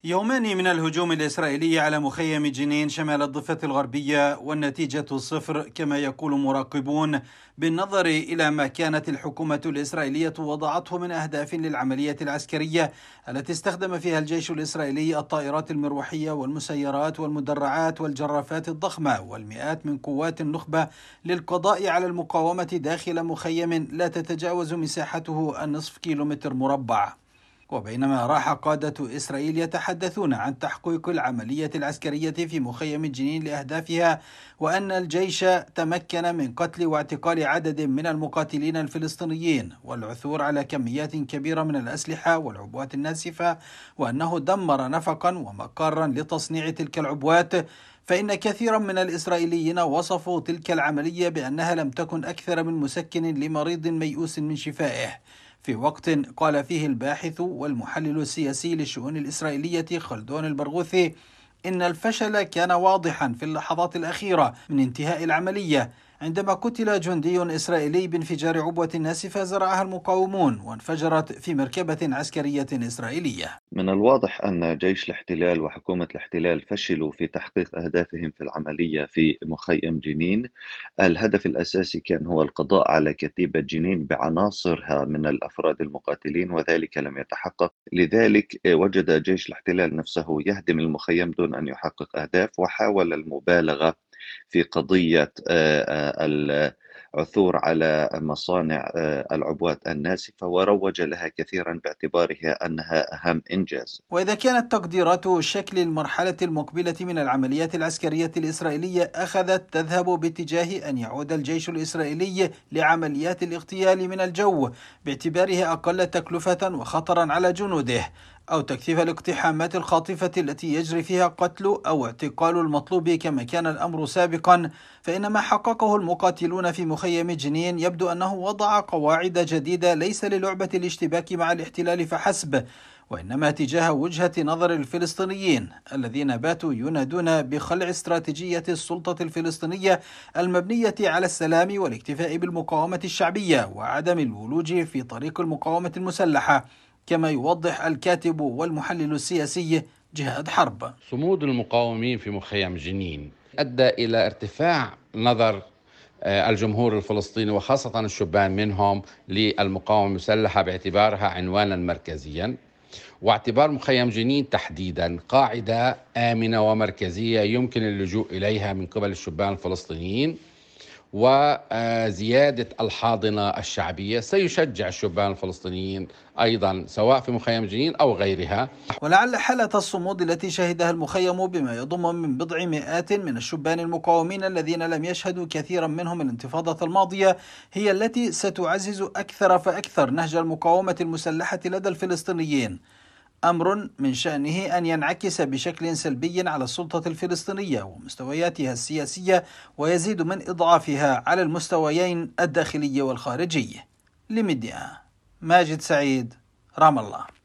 يومان من الهجوم الإسرائيلي على مخيم جنين شمال الضفة الغربية والنتيجة صفر كما يقول مراقبون، بالنظر إلى ما كانت الحكومة الإسرائيلية وضعته من أهداف للعملية العسكرية التي استخدم فيها الجيش الإسرائيلي الطائرات المروحية والمسيرات والمدرعات والجرافات الضخمة والمئات من قوات النخبة للقضاء على المقاومة داخل مخيم لا تتجاوز مساحته النصف كيلومتر مربع. وبينما راح قادة إسرائيل يتحدثون عن تحقيق العملية العسكرية في مخيم جنين لأهدافها، وأن الجيش تمكن من قتل واعتقال عدد من المقاتلين الفلسطينيين والعثور على كميات كبيرة من الأسلحة والعبوات الناسفة، وأنه دمر نفقا ومقارا لتصنيع تلك العبوات، فإن كثيرا من الإسرائيليين وصفوا تلك العملية بأنها لم تكن أكثر من مسكن لمريض ميؤوس من شفائه، في وقت قال فيه الباحث والمحلل السياسي للشؤون الإسرائيلية خلدون البرغوثي إن الفشل كان واضحا في اللحظات الأخيرة من انتهاء العملية، عندما قتل جندي إسرائيلي بانفجار عبوة ناسفة زرعها المقاومون وانفجرت في مركبة عسكرية إسرائيلية. من الواضح أن جيش الاحتلال وحكومة الاحتلال فشلوا في تحقيق أهدافهم في العملية في مخيم جنين. الهدف الأساسي كان هو القضاء على كتيبة جنين بعناصرها من الأفراد المقاتلين، وذلك لم يتحقق. لذلك وجد جيش الاحتلال نفسه يهدم المخيم دون أن يحقق أهداف، وحاول المبالغة في قضية العثور على مصانع العبوات الناسفة، وروج لها كثيرا باعتبارها أنها أهم إنجاز. وإذا كانت تقديرات شكل المرحلة المقبلة من العمليات العسكرية الإسرائيلية أخذت تذهب باتجاه أن يعود الجيش الإسرائيلي لعمليات الاغتيال من الجو باعتبارها أقل تكلفة وخطرا على جنوده، أو تكثيف الاقتحامات الخاطفة التي يجري فيها قتل أو اعتقال المطلوب كما كان الأمر سابقا، فإن ما حققه المقاتلون في مخيم جنين يبدو أنه وضع قواعد جديدة ليس للعبة الاشتباك مع الاحتلال فحسب، وإنما تجاه وجهة نظر الفلسطينيين الذين باتوا ينادون بخلع استراتيجية السلطة الفلسطينية المبنية على السلام والاكتفاء بالمقاومة الشعبية وعدم الولوج في طريق المقاومة المسلحة، كما يوضح الكاتب والمحلل السياسي جهاد حرب. صمود المقاومين في مخيم جنين أدى إلى ارتفاع نظر الجمهور الفلسطيني وخاصة الشبان منهم للمقاومة المسلحة باعتبارها عنوانا مركزيا، واعتبار مخيم جنين تحديدا قاعدة آمنة ومركزية يمكن اللجوء إليها من قبل الشبان الفلسطينيين، وزيادة الحاضنة الشعبية سيشجع الشبان الفلسطينيين أيضا سواء في مخيم جنين أو غيرها. ولعل حالة الصمود التي شهدها المخيم بما يضم من بضع مئات من الشبان المقاومين الذين لم يشهدوا كثيرا منهم الانتفاضة الماضية هي التي ستعزز أكثر فأكثر نهج المقاومة المسلحة لدى الفلسطينيين، أمر من شأنه أن ينعكس بشكل سلبي على السلطة الفلسطينية ومستوياتها السياسية، ويزيد من إضعافها على المستويين الداخلي والخارجي. لميديا، ماجد سعيد، رام الله.